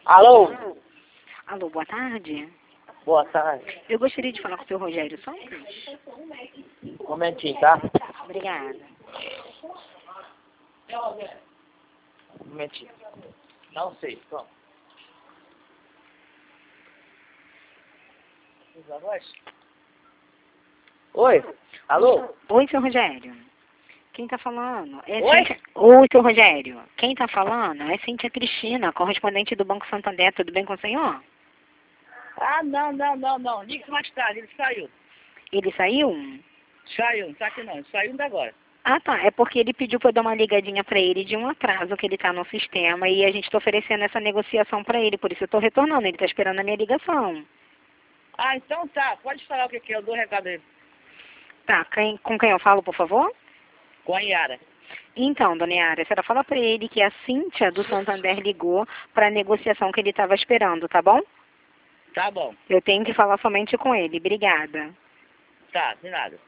Alô? Alô, boa tarde. Boa tarde. Eu gostaria de falar com o seu Rogério Santos. Um momentinho, tá? Obrigada. Um momentinho. Não sei, toma. Oi? Alô? Oi, seu Rogério. Quem tá falando? Oi? Oi, seu Rogério. Quem tá falando? É Cíntia Cristina, correspondente do Banco Santander. Tudo bem com o senhor? Ah, não. Liga mais tarde, ele saiu. Ele saiu? Saiu, não tá aqui não, saiu ainda agora. Ah, tá. É porque ele pediu pra eu dar uma ligadinha pra ele de um atraso que ele tá no sistema e a gente tá oferecendo essa negociação pra ele. Por isso eu tô retornando. Ele tá esperando a minha ligação. Ah, então tá, pode falar o que que é, eu dou o recado dele. Tá, com quem eu falo, por favor? Com a Yara. Então, dona Yara, a senhora fala pra ele que a Cíntia do Santander ligou pra negociação que ele tava esperando, tá bom? Tá bom, Eu tenho que falar somente com ele. Obrigada. tá, de nada.